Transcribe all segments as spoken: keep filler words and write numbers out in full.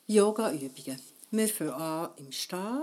Yoga-Übungen. Wir fangen an im Stehen,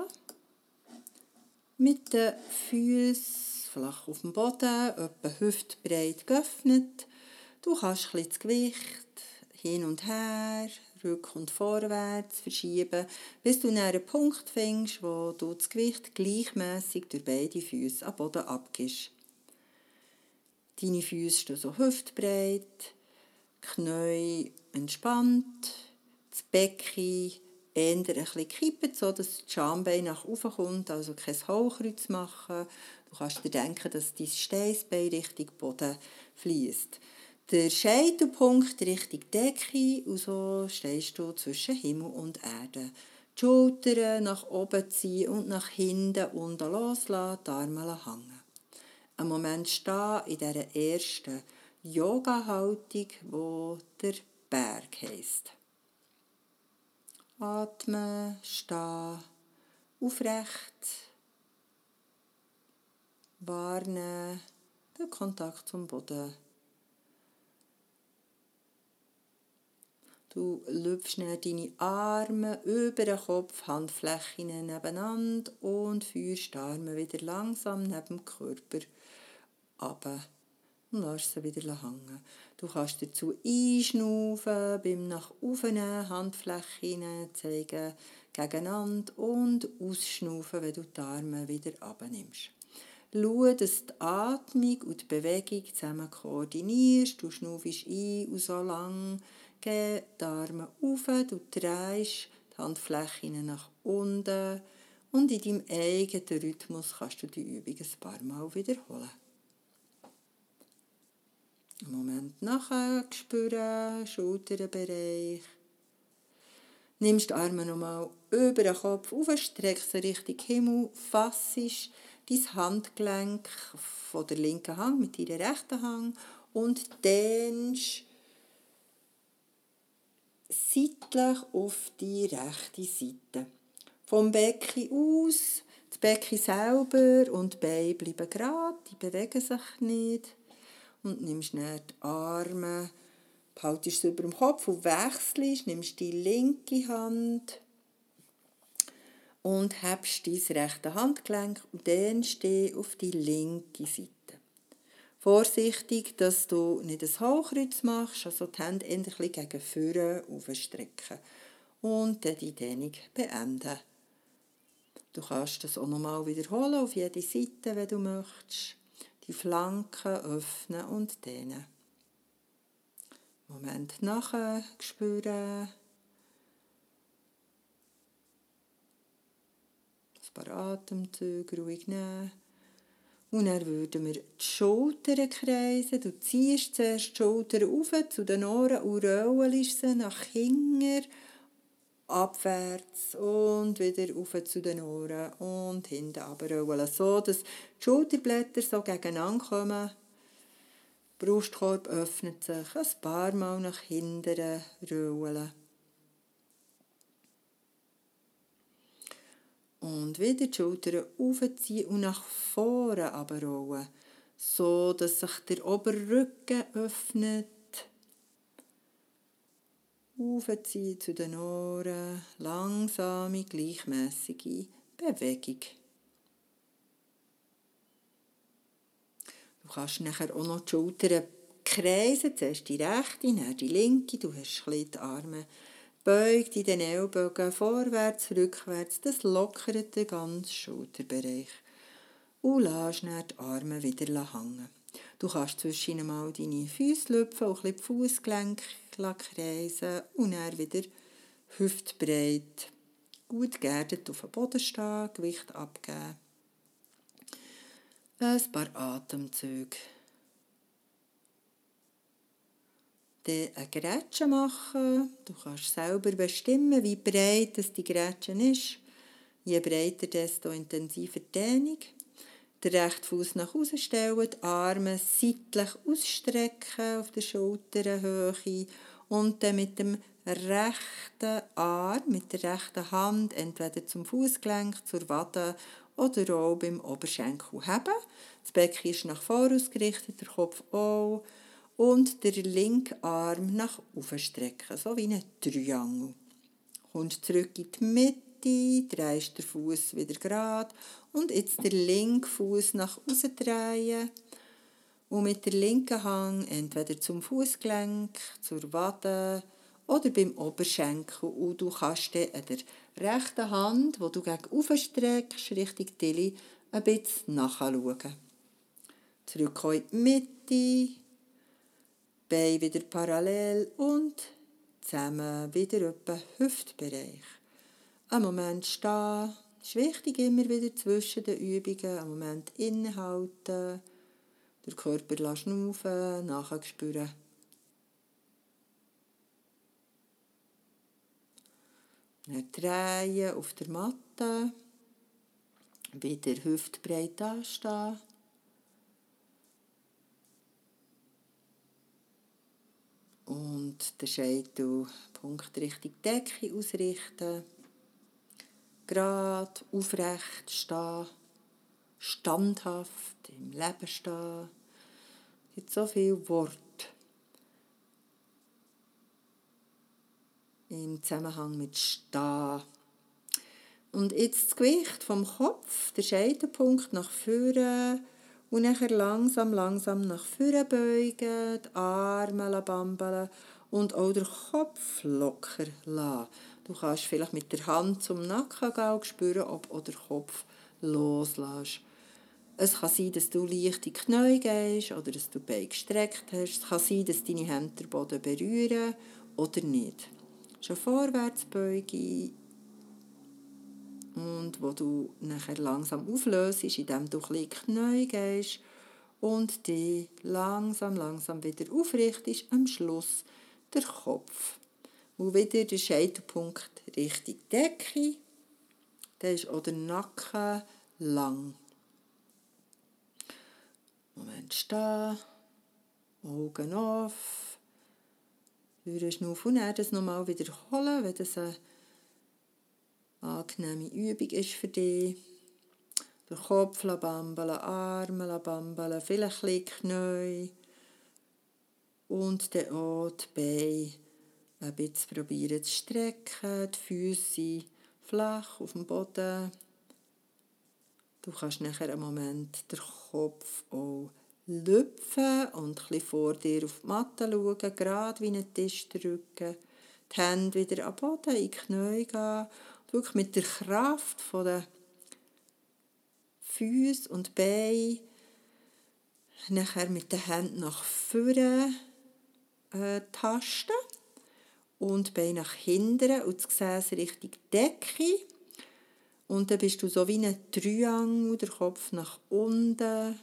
mit den Füßen flach auf dem Boden, etwa hüftbreit geöffnet. Du kannst ein bisschen das Gewicht hin und her, rück- und vorwärts verschieben, bis du einen Punkt findest, wo du das Gewicht gleichmässig durch beide Füße am Boden abgibst. Deine Füße stehen so hüftbreit, Knie entspannt, das Becken eher ein bisschen kippen, sodass das Schambein nach oben kommt, also kein Hohlkreuz machen. Du kannst dir denken, dass dein Steißbein Richtung Boden fließt. Der Scheitelpunkt Richtung Decke und so stehst du zwischen Himmel und Erde. Die Schultern nach oben ziehen und nach hinten unten loslassen, die Arme hängen. Einen Moment stehen in dieser ersten Yoga-Haltung, die der Berg heisst. Atmen, stehen, aufrecht, wahrnehmen, den Kontakt zum Boden. Du lüpfst deine Arme über den Kopf, Handflächen nebeneinander und führst die Arme wieder langsam neben dem Körper runter und lässt sie wieder hängen. Du kannst dazu einschnaufen, beim nach oben nehmen, Handflächen zeigen gegeneinander und ausschnaufen, wenn du die Arme wieder runternimmst. Schau, dass die Atmung und die Bewegung zusammen koordinierst. Du schnaufst ein und so lang geh die Arme auf, du drehst die Handflächen nach unten und in deinem eigenen Rhythmus kannst du die Übung ein paar Mal wiederholen. Einen Moment nachher spüren, Schulterbereich. Nimmst die Arme nochmal über den Kopf auf, streckst sie Richtung Himmel, fassest dein Handgelenk von der linken Hand mit deiner rechten Hand und dehnst seitlich auf die rechte Seite. Vom Becken aus, das Becken selber und die Beine bleiben gerade, die bewegen sich nicht. Und nimmst dann die Arme, behaltest sie über dem Kopf und wechselst, nimmst die linke Hand und hebst dein rechte Handgelenk und dehnst dich auf die linke Seite. Vorsichtig, dass du nicht ein Hohlkreuz machst, also die Hände ein bisschen gegen vorne aufstrecken und dann die Dehnung beenden. Du kannst das auch nochmal wiederholen auf jede Seite, wenn du möchtest. Die Flanken öffnen und dehnen. Moment nachher spüren. Ein paar Atemzüge ruhig nehmen. Und dann würden wir die Schultern kreisen. Du ziehst zuerst die Schultern auf zu den Ohren und rollst sie nach hinten, abwärts und wieder auf zu den Ohren und hinten runterrollen, so dass die Schulterblätter so gegeneinander kommen. Der Brustkorb öffnet sich, ein paar Mal nach hinten rollen. Und wieder die Schultern aufziehen und nach vorne runterrollen, so dass sich der Oberrücken öffnet. Aufziehen zu den Ohren, langsame, gleichmäßige Bewegung. Du kannst nachher auch noch die Schultern kreisen, zuerst die rechte, dann die linke, du hast ein bisschen die Arme beugt in den Ellbogen, vorwärts, rückwärts, das lockert den ganzen Schulterbereich. Und lässt dann die Arme wieder hängen. Du kannst zwischen mal deine Füße lüpfen, auch ein bisschen die Fussgelenke kreisen und dann wieder hüftbreit. Gut geerdet auf dem Boden stehen, Gewicht abgeben. Ein paar Atemzüge. Dann eine Grätsche machen. Du kannst selber bestimmen, wie breit die Grätsche ist. Je breiter, desto intensiver die Dehnung. Den rechten Fuß nach außen stellen, die Arme seitlich ausstrecken auf der Schulterhöhe und dann mit dem rechten Arm, mit der rechten Hand entweder zum Fußgelenk, zur Wade oder auch beim Oberschenkel heben. Das Becken ist nach vorne ausgerichtet, der Kopf auch und der linke Arm nach oben strecken, so wie ein Triangel. kommst zurück in die Mitte, drehst den Fuß wieder gerade und jetzt den linken Fuß nach außen drehen und mit der linken Hand entweder zum Fußgelenk, zur Wade oder beim Oberschenkel. Und du kannst dann an der rechten Hand, die du gegen oben streckst, Richtung Tilly, ein bisschen nachschauen. Zurück in die Mitte, Beine wieder parallel und zusammen wieder etwa Hüftbereich. Einen Moment stehen. Es ist wichtig, immer wieder zwischen den Übungen einen Moment innehalten, den Körper schnaufen, nachher spüren. Dann drehen auf der Matte, wieder hüftbreit anstehen. Und den Scheitelpunkt Richtung Decke ausrichten. Gerade, aufrecht stehen, standhaft, im Leben stehen. Es gibt so viele Worte im Zusammenhang mit Stehen. Und jetzt das Gewicht vom Kopf, der Scheitelpunkt nach vorne und nachher langsam, langsam nach vorne beugen, die Arme bambeln und auch den Kopf locker lassen. Du kannst vielleicht mit der Hand zum Nacken gehen, spüren, ob auch der Kopf loslässt. Es kann sein, dass du leicht in die Knie gehst oder dass du die Beine gestreckt hast. Es kann sein, dass deine Hände den Boden berühren oder nicht. Es ist eine Vorwärtsbeuge, und wo du nachher langsam auflöst, indem du ein bisschen in die Knie gehst und dich langsam, langsam wieder aufrichtest, am Schluss der Kopf. Und wieder der Scheitelpunkt Richtung Decke, dann ist auch der Nacken lang. Moment stehen, Augen auf, hören Schnaufen und dann das nochmal wiederholen, wenn das eine angenehme Übung ist für dich. Den Kopf bambeln, Arme bambeln, vielleicht ein bisschen Knie und dann auch die Beine ein bisschen probieren zu strecken, die Füße flach auf dem Boden. Du kannst nachher einen Moment den Kopf auch lüpfen und ein bisschen vor dir auf die Matte schauen, gerade wie ein Tisch drücken. Die Hände wieder am Boden, in die Knie gehen. Wirklich mit der Kraft der Füße und Beine nachher mit den Händen nach vorne äh, tasten und die Beine nach hinten und das Gesäß Richtung Decke. Und dann bist du so wie ein Triangel, der Kopf nach unten.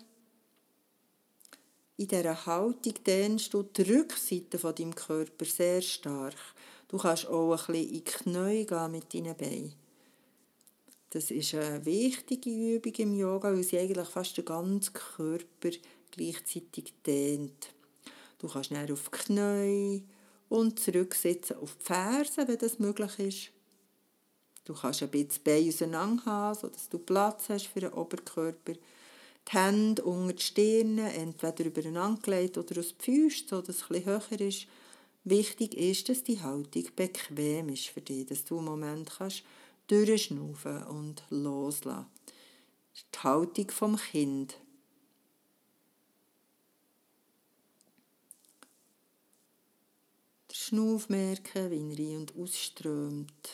In dieser Haltung dehnst du die Rückseite von deinem Körper sehr stark. Du kannst auch ein bisschen in die Knie gehen mit deinen Beinen. Das ist eine wichtige Übung im Yoga, weil sie eigentlich fast den ganzen Körper gleichzeitig dehnt. Du kannst dann auf die Knie und zurücksitzen auf die Fersen, wenn das möglich ist. Du kannst ein bisschen die Beine auseinander haben, sodass du Platz hast für den Oberkörper. Die Hände unter die Stirne, entweder übereinander gelegt oder aus die Füße, sodass es ein bisschen höher ist. Wichtig ist, dass die Haltung bequem ist für dich, dass du im Moment kannst durchschnaufen und loslassen. Das ist die Haltung vom Kind. Der Schnauf merken, wie er ein- und ausströmt.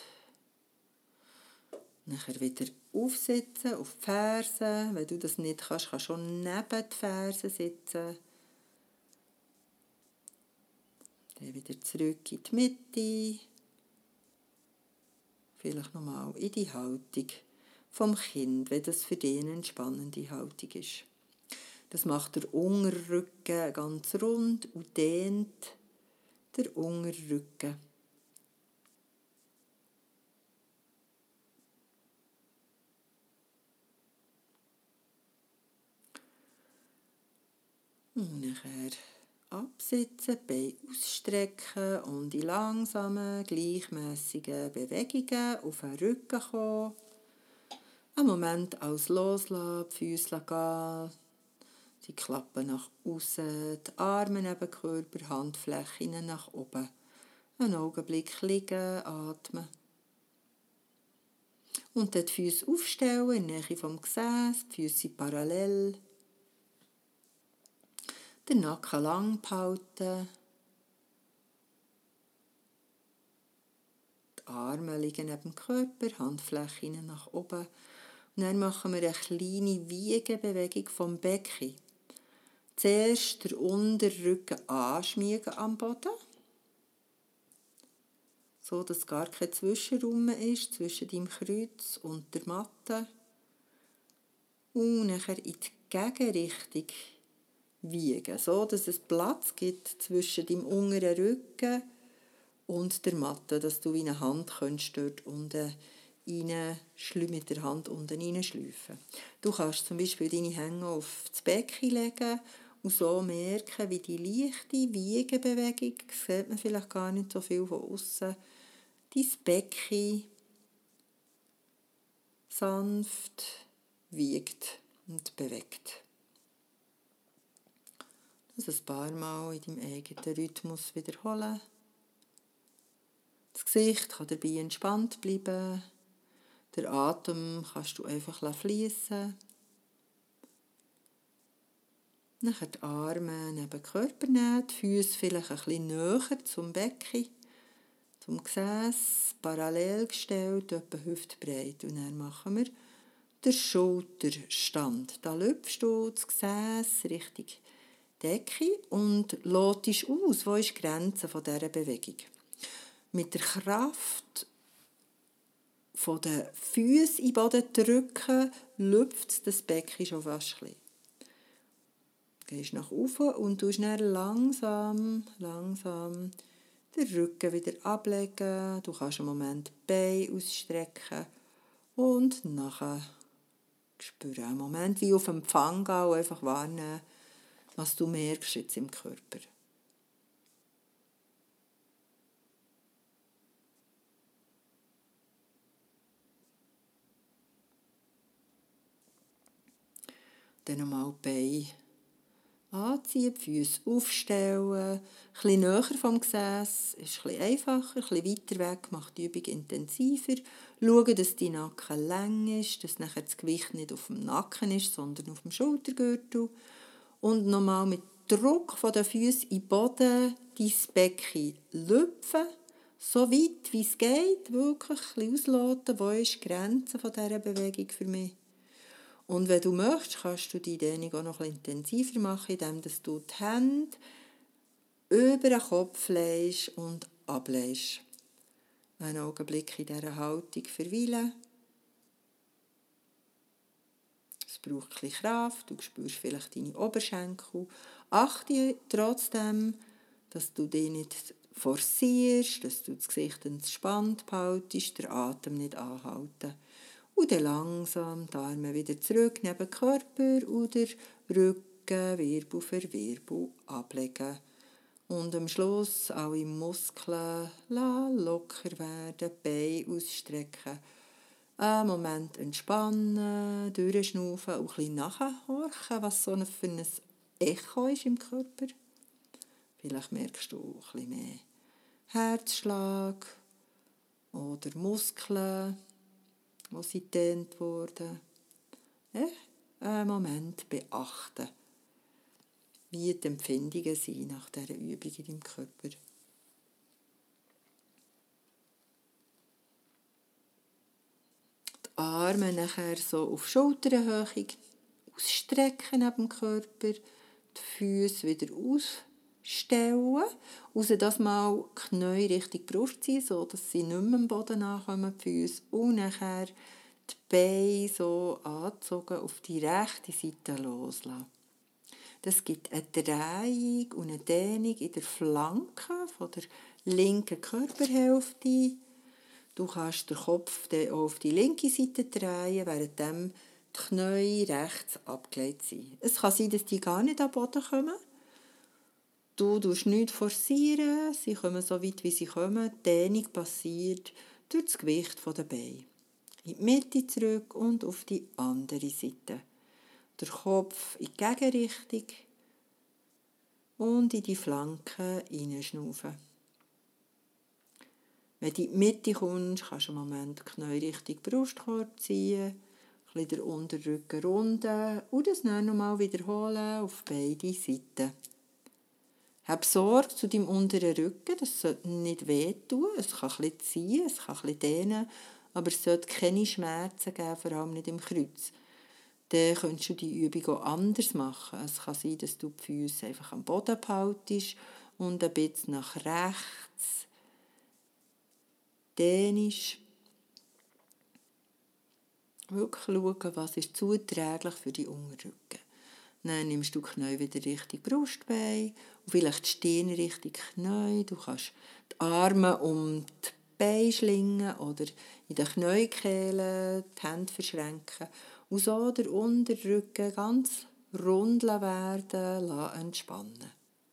Nachher wieder aufsitzen auf die Fersen. Wenn du das nicht kannst, kannst du schon neben die Fersen sitzen. Dann wieder zurück in die Mitte. Vielleicht nochmal in die Haltung vom Kind, wenn das für dich eine entspannende Haltung ist. Das macht der Unterrücken ganz rund und dehnt der Unterrücken. Und nachher absitzen, Beine ausstrecken und in langsamen, gleichmässigen Bewegungen auf den Rücken kommen. Einen Moment alles loslassen, die Füße gehen, die Klappen nach außen, die Arme neben den Körper, Handflächen nach oben. Einen Augenblick liegen, atmen. Und dann die Füße aufstellen, in der Nähe vom Gesäß, die Füße sind parallel. Den Nacken lang behalten. Die Arme liegen neben dem Körper, Handflächen nach oben. Und dann machen wir eine kleine Wiegebewegung vom Becken. Zuerst den Unterrücken anschmiegen am Boden, so dass gar kein Zwischenraum ist zwischen deinem Kreuz und der Matte. Und nachher in die Gegenrichtung wiegen, so dass es Platz gibt zwischen deinem unteren Rücken und der Matte, dass du wie eine Hand könntest dort unten rein, mit der Hand unten reinschleifen. Du kannst zum Beispiel deine Hände auf das Becken legen und so merken, wie die leichte Wiegebewegung, sieht man vielleicht gar nicht so viel von außen, dein Becken sanft wiegt und bewegt. Das ein paar Mal in deinem eigenen Rhythmus wiederholen. Das Gesicht kann dabei entspannt bleiben. Der Atem kannst du einfach fließen. Nachher die Arme neben den Körper nehmen, die Füße vielleicht ein bisschen näher zum Becken, zum Gesäß, parallel gestellt, etwa hüftbreit. Und dann machen wir den Schulterstand. Da lüpfst du das Gesäß Richtung Decke und lotest aus. Wo ist die Grenze dieser Bewegung? Mit der Kraft von den Füßen in den Boden drücken, lüpft das Becken schon fast ein bisschen. Du gehst nach oben und tust dann langsam, langsam den Rücken wieder ablegen. Du kannst einen Moment die Beine ausstrecken und nachher spüren. Einen Moment wie auf Empfang gehen und einfach wahrnehmen, was du merkst jetzt im Körper. Dann nochmal die Beine anziehen, die Füße aufstellen, ein bisschen näher vom Gesäß, ist ein bisschen einfacher, ein bisschen weiter weg, macht die Übung intensiver. Schauen, dass dein Nacken lang ist, dass nachher das Gewicht nicht auf dem Nacken ist, sondern auf dem Schultergürtel. Und nochmal mit Druck von den Füßen in den Boden dein Becken lüpfen, so weit wie es geht, wirklich ein bisschen ausloten, wo ist die Grenze von dieser Bewegung für mich. Und wenn du möchtest, kannst du die Dehnung auch noch ein bisschen intensiver machen, indem du die Hände über den Kopf legst und ablegst. Einen Augenblick in dieser Haltung verweilen. Es braucht ein bisschen Kraft, du spürst vielleicht deine Oberschenkel. Achte trotzdem, dass du dich nicht forcierst, dass du das Gesicht entspannt behältst, den Atem nicht anhalten. Und dann langsam die Arme wieder zurück neben den Körper und den Rücken Wirbel für Wirbel ablegen. Und am Schluss alle Muskeln locker werden, Beine ausstrecken. Einen Moment entspannen, durchschnaufen und ein bisschen nachhorchen, was so für ein Echo ist im Körper. Vielleicht merkst du ein bisschen mehr Herzschlag oder Muskeln, wo sie gedehnt wurden. Ja, einen Moment beachten, wie die Empfindungen sind nach dieser Übung in deinem Körper. Die Arme nachher so auf Schulterhöhe ausstrecken neben dem Körper, die Füße wieder ausstellen, raus das mal die Knie Richtung Brust ziehen, so dass sie nicht mehr am Boden ankommen, die Füße, und nachher die Beine so angezogen auf die rechte Seite loslassen. Das gibt eine Drehung und eine Dehnung in der Flanke von der linken Körperhälfte. Du kannst den Kopf dann auch auf die linke Seite drehen, während die Knie rechts abgelegt sind. Es kann sein, dass die gar nicht am Boden kommen. Du darfst nichts forcieren, sie kommen so weit, wie sie kommen. Die Dehnung passiert durch das Gewicht der Beine. In die Mitte zurück und auf die andere Seite. Der Kopf in die Gegenrichtung und in die Flanken hineinschnaufen. Wenn du in die Mitte kommst, kannst du einen Moment die Knie Richtung Brustkorb ziehen, ein bisschen den Unterrücken runden und das dann nochmal wiederholen auf beide Seiten. Hab Sorge zu deinem unteren Rücken, das sollte nicht wehtun, es kann ein bisschen ziehen, es kann ein bisschen dehnen, aber es sollte keine Schmerzen geben, vor allem nicht im Kreuz. Dann könntest du die Übung auch anders machen. Es kann sein, dass du die Füße einfach am Boden behaltest und ein bisschen nach rechts dehnst. Wirklich schauen, was ist zuträglich für die Unterrücken. Dann nimmst du die Knie wieder Richtung Brustbein und vielleicht die Stirn Richtung Knie. Du kannst die Arme um die Beine schlingen oder in den Kniekehlen die Hände verschränken und so der Unterrücken ganz rund werden, entspannen.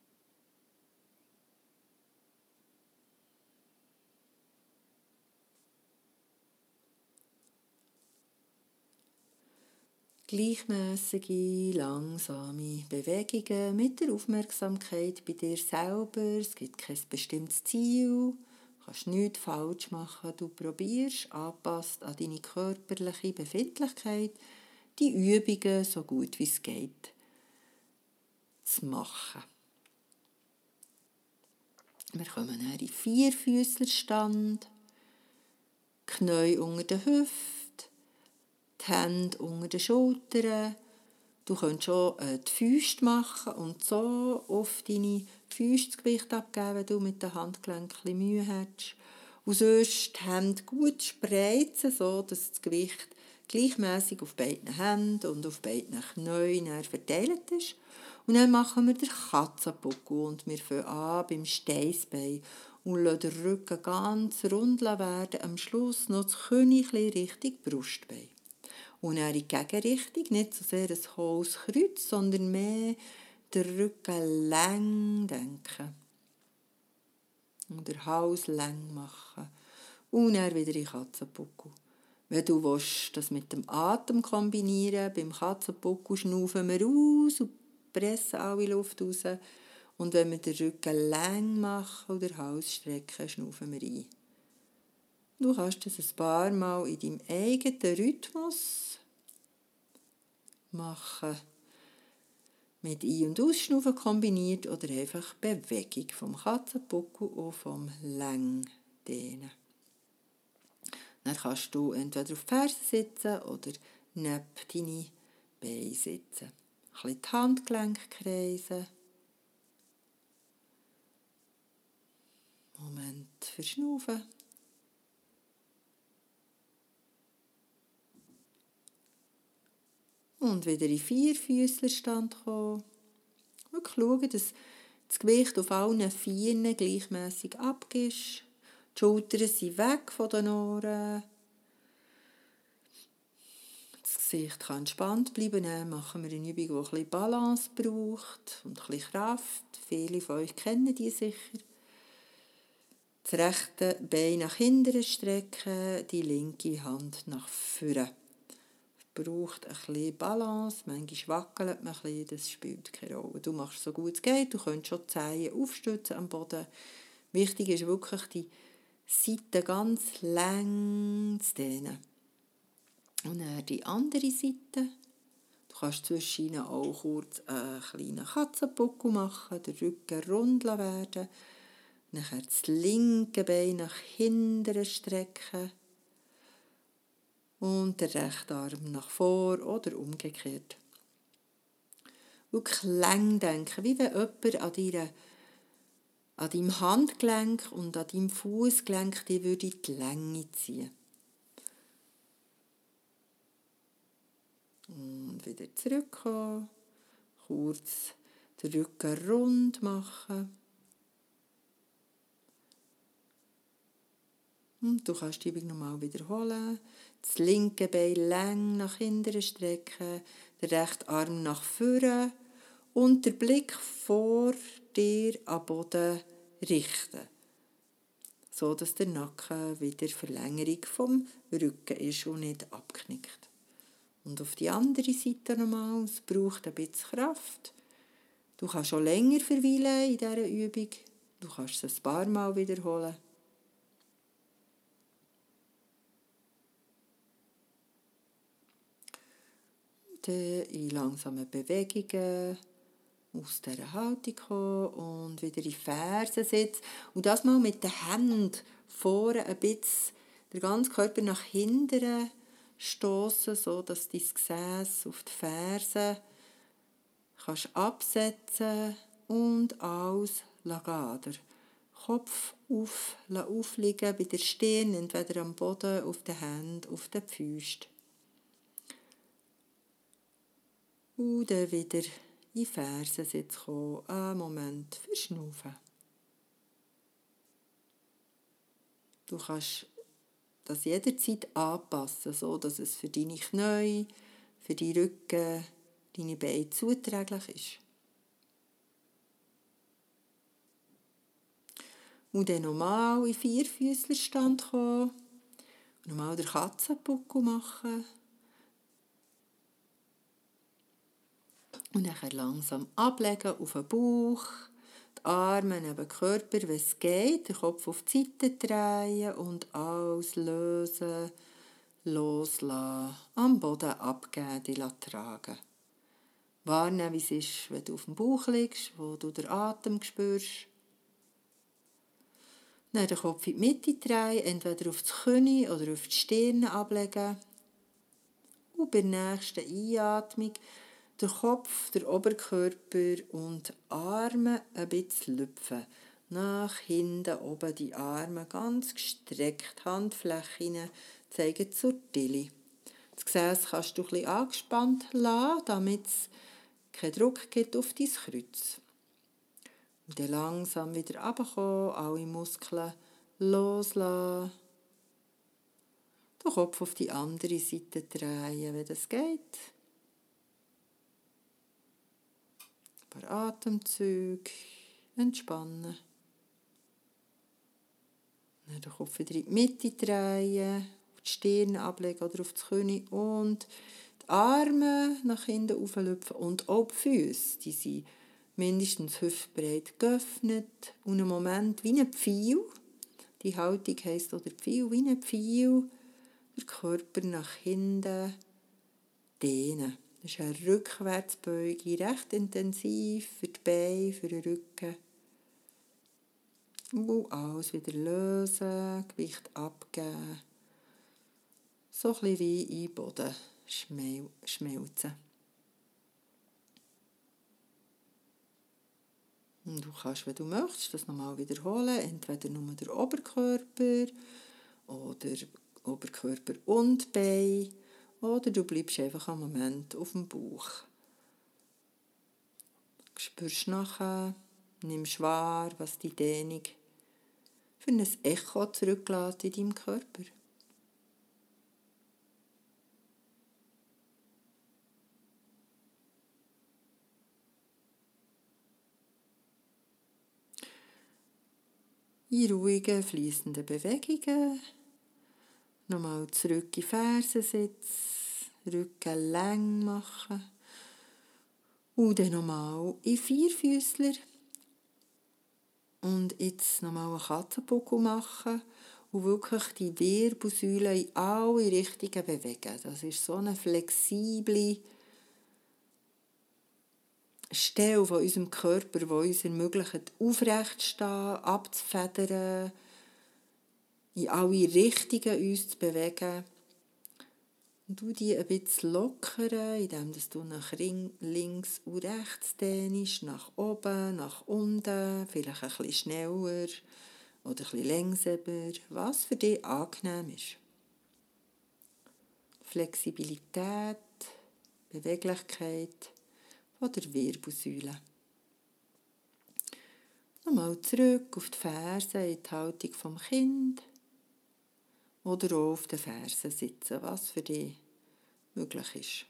Gleichmäßige, langsame Bewegungen mit der Aufmerksamkeit bei dir selber. Es gibt kein bestimmtes Ziel. Du kannst nichts falsch machen. Du probierst, angepasst an deine körperliche Befindlichkeit, die Übungen so gut wie es geht zu machen. Wir kommen dann in den Vierfüßlerstand, Knie unter den Hüften, die Hände unter den Schultern. Du könntest auch die Füße machen und so auf deine Füße das Gewicht abgeben, wenn du mit den Handgelenken Mühe hast. Und sonst die Hände gut spreizen, so dass das Gewicht gleichmäßig auf beiden Händen und auf beiden Knien verteilt ist. Und dann machen wir den Katzenbuckel und wir fangen an beim Steißbein und lassen den Rücken ganz rund werden. Am Schluss noch das Knie Richtung Brustbein. Und dann in die Gegenrichtung, nicht so sehr ein hohes Kreuz, sondern mehr den Rücken lang denken. Und den Hals lang machen. Und dann wieder in den Katzenbuckel. Wenn du willst, das mit dem Atem kombinieren, beim Katzenbuckel schnaufen wir aus und pressen alle Luft raus. Und wenn wir den Rücken lang machen und den Hals strecken, schnaufen wir ein. Du kannst das ein paar Mal in deinem eigenen Rhythmus machen. Mit Ein- und Ausschnaufen kombiniert oder einfach Bewegung vom Katzenbuckel und vom Längdehnen. Dann kannst du entweder auf die Fersen sitzen oder neben deine Beine sitzen. Ein bisschen die Handgelenke kreisen. Moment verschnaufen. Und wieder in den Vierfüßlerstand kommen. Und schauen, dass das Gewicht auf allen Vieren gleichmäßig abgibst. Die Schultern sind weg von den Ohren. Das Gesicht kann entspannt bleiben. Dann machen wir eine Übung, die ein bisschen Balance braucht und ein bisschen Kraft. Viele von euch kennen die sicher. Das rechte Bein nach hinten strecken, die linke Hand nach vorne. Es braucht ein bisschen Balance, manchmal wackelt man ein bisschen, das spielt keine Rolle. Du machst so gut es geht, du könntest schon die Zehen aufstützen am Boden. Wichtig ist wirklich, die Seite ganz lang zu dehnen. Und dann die andere Seite. Du kannst zwischen ihnen auch kurz einen kleinen Katzenbuckel machen, den Rücken rund werden. Nachher das linke Bein nach hinten strecken. Und den rechten Arm nach vor oder umgekehrt. Wirklich lang denken, wie wenn jemand an, deiner, an deinem Handgelenk und an deinem Fußgelenk die würde die Länge ziehen. Und wieder zurückkommen. Kurz den Rücken rund machen. Und du kannst die Übung nochmal wiederholen. Das linke Bein lang nach hinten strecken, den rechten Arm nach vorne und den Blick vor dir am Boden richten. So dass der Nacken wieder Verlängerung vom Rücken ist und nicht abknickt. Und auf die andere Seite nochmal, es braucht ein bisschen Kraft. Du kannst schon länger verweilen in dieser Übung. Du kannst es ein paar Mal wiederholen. dann in langsamen Bewegungen aus dieser Haltung kommen und wieder in Fersen sitzen. Und das mal mit den Händen vorne ein bisschen den ganzen Körper nach hinten stoßen, so dass dein Gesäß auf die Fersen kannst absetzen und alles gehen. Der Kopf auf, aufliegen bei der Stirn, entweder am Boden, auf den Händen, auf den Füßen. Und dann wieder in Fersensitz kommen, einen Moment verschnaufen. Du kannst das jederzeit anpassen, so dass es für deine Knie, für deinen Rücken, deine Beine zuträglich ist. Und dann nochmal in Vierfüßlerstand kommen, nochmal den Katzenbuckel machen. Und dann langsam ablegen auf den Bauch, die Arme neben den Körper, wenn es geht, den Kopf auf die Seite drehen und alles lösen, loslassen, am Boden abgeben, die tragen. Wahrnehmen, wie es ist, wenn du auf dem Bauch liegst, wo du den Atem spürst. Dann den Kopf in die Mitte drehen, entweder auf das Knie oder auf die Stirn ablegen. Und bei der nächsten Einatmung der Kopf, der Oberkörper und die Arme ein bisschen lüpfen. Nach hinten oben die Arme ganz gestreckt, Handflächen zeigen zur Tilly. Das Gesäß kannst du ein bisschen angespannt lassen, damit es keinen Druck gibt auf dein Kreuz. Und dann langsam wieder runterkommen, alle Muskeln loslassen. Den Kopf auf die andere Seite drehen, wenn das geht. Ein paar Atemzüge, entspannen. Dann den Kopf wieder in die Mitte drehen, auf die Stirn ablegen oder auf das Knie und die Arme nach hinten auflüpfen und auch die Füße, die sind mindestens hüftbreit geöffnet und einen Moment wie ein Pfeil. Die Haltung heisst oder Pfeil, wie ein Pfeil, den Körper nach hinten dehnen. Das ist eine Rückwärtsbeuge, recht intensiv für die Beine, für den Rücken. Und alles wieder lösen, Gewicht abgeben. So ein bisschen wie in den Boden schmelzen. Und du kannst, wenn du möchtest, das nochmal wiederholen. Entweder nur der Oberkörper oder Oberkörper und Beine. Oder du bleibst einfach einen Moment auf dem Bauch. Du spürst nachher, nimmst wahr, was die Dehnung für ein Echo zurücklässt in deinem Körper. In ruhigen, fließenden Bewegungen. Nochmal zurück in Fersensitz, Rücken lang machen. Und dann nochmal in Vierfüßler. Und jetzt nochmal einen Katzenbuckel machen und wirklich die Wirbelsäule in alle Richtungen bewegen. Das ist so eine flexible Stelle von unserem Körper, die uns ermöglicht, aufrecht zu stehen, abzufedern, in alle Richtungen uns zu bewegen. Und du die ein bisschen lockern, indem du nach links und rechts dehnst, nach oben, nach unten, vielleicht ein bisschen schneller oder ein bisschen langsamer, was für dich angenehm ist. Flexibilität, Beweglichkeit von der Wirbelsäule. Nochmal zurück auf die Fersen in die Haltung vom Kind. Oder auch auf den Fersen sitzen, was für dich möglich ist.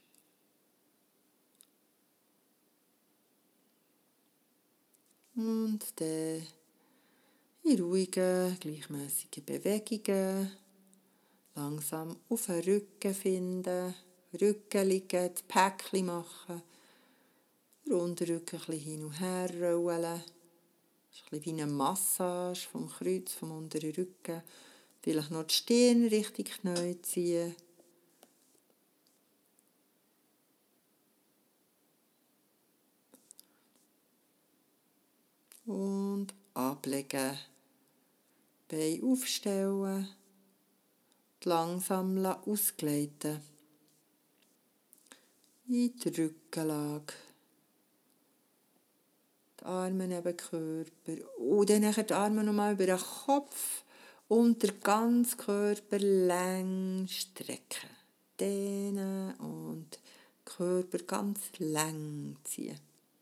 Und dann in ruhigen, gleichmäßigen Bewegungen langsam auf den Rücken finden, Rücken liegen, das Päckchen machen, den Unterrücken ein bisschen hin und her rollen. Das ist ein bisschen wie eine Massage vom Kreuz, vom unteren Rücken. Vielleicht noch die Stirn richtig neu ziehen. und ablegen. Beine aufstellen, langsam ausgleiten. In die Rückenlage. Die Arme neben den Körper. Und dann die Arme nochmal über den Kopf und den ganzen Körper lang strecken. Dehnen und den Körper ganz lang ziehen.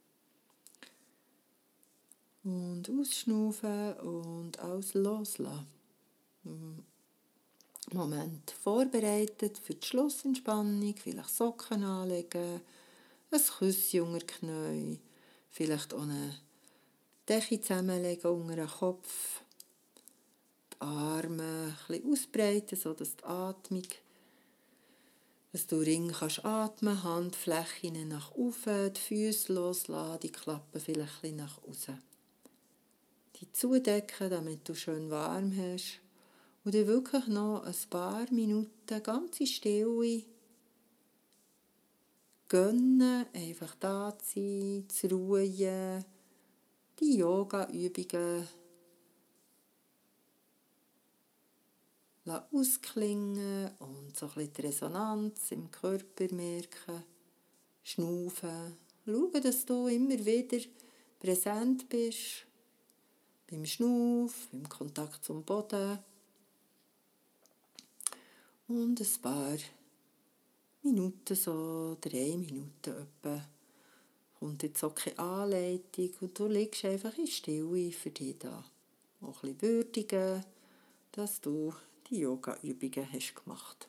Und ausschnaufen und alles loslassen. Moment vorbereitet für die Schlussentspannung. Vielleicht Socken anlegen, ein Küsschen unter die Knie, vielleicht auch eine Decke zusammenlegen unter den Kopf. Die Arme ein bisschen ausbreiten, sodass die Atmung, dass du ring kannst atmen, Handflächen nach oben, die Füße loslassen, die Klappen vielleicht ein bisschen nach außen. Die zudecken, damit du schön warm hast. Und dann wirklich noch ein paar Minuten ganz in Stille gönnen, einfach da zu sein, zu ruhen, die Yoga-Übungen ausklingen und so ein bisschen die Resonanz im Körper merken, schnaufen, schauen, dass du immer wieder präsent bist, beim Schnauf, beim Kontakt zum Boden. Und ein paar Minuten, so drei Minuten etwa, kommt jetzt auch keine Anleitung und du liegst einfach in Stille für dich da. Auch ein bisschen würdigen, dass du die Yoga-Übungen hast gemacht.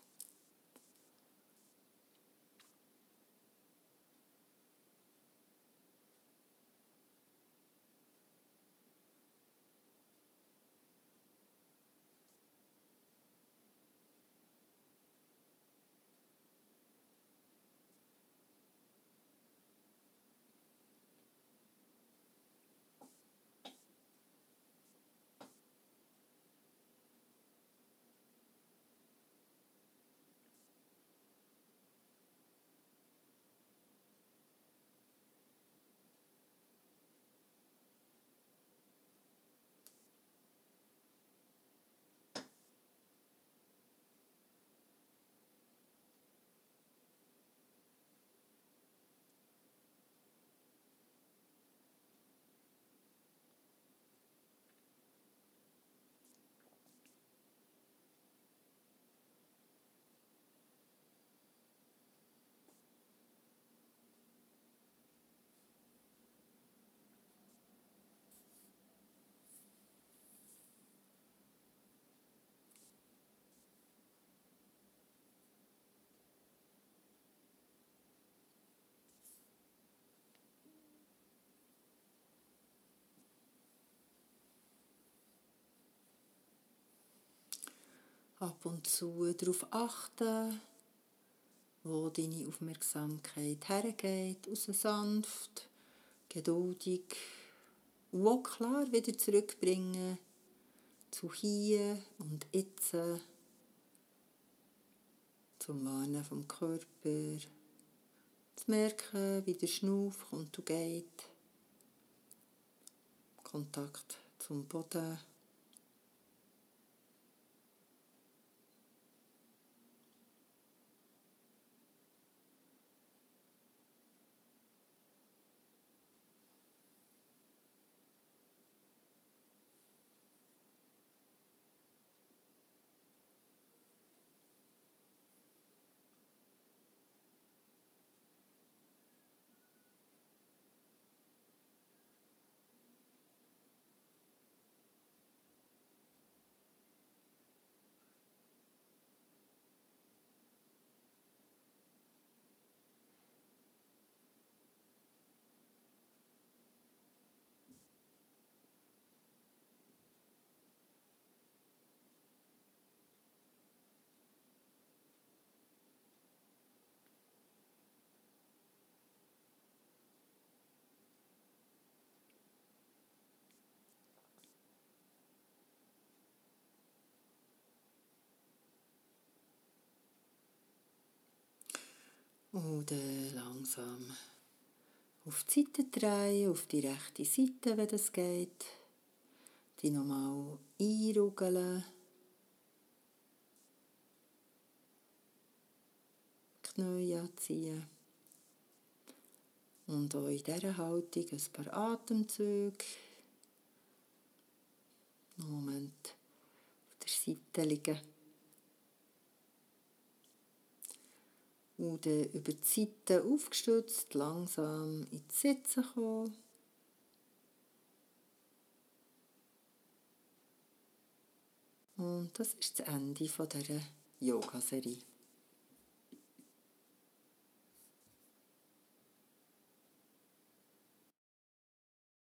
Ab und zu darauf achten, wo deine Aufmerksamkeit hergeht, raus sanft, geduldig und auch klar wieder zurückbringen zu hier und jetzt, zum Warnen vom Körper, zu merken, wie der Schnauf kommt und geht, Kontakt zum Boden. Und dann langsam auf die Seite drehen, auf die rechte Seite, wenn das geht. Die nochmal einrugeln. Knie anziehen. Und auch in dieser Haltung ein paar Atemzüge. Einen Moment auf der Seite liegen. Und dann über die Seite aufgestützt, langsam in die Sitze kommen. Und das ist das Ende dieser Yoga-Serie.